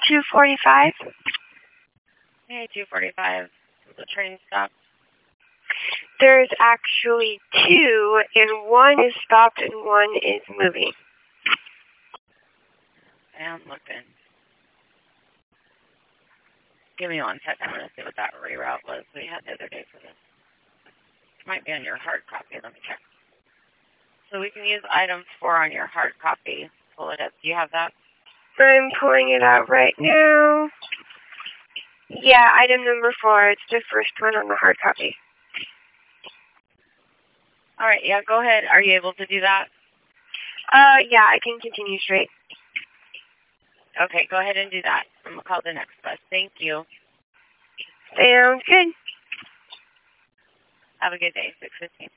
245. Hey, 245. The train stopped. There's actually two, and one is stopped and one is moving. I'm looking. Give me 1 second. I'm going to see what that reroute was we had the other day for this. It might be on your hard copy. Let me check. So we can use item 4 on your hard copy. Pull it up. Do you have that? I'm pulling it out right now. Yeah, item number 4. It's the first one on the hard copy. All right. Yeah, go ahead. Are you able to do that? Yeah, I can continue straight. Okay, go ahead and do that. I'm going to call the next bus. Thank you. Sounds good. Have a good day. 6:15.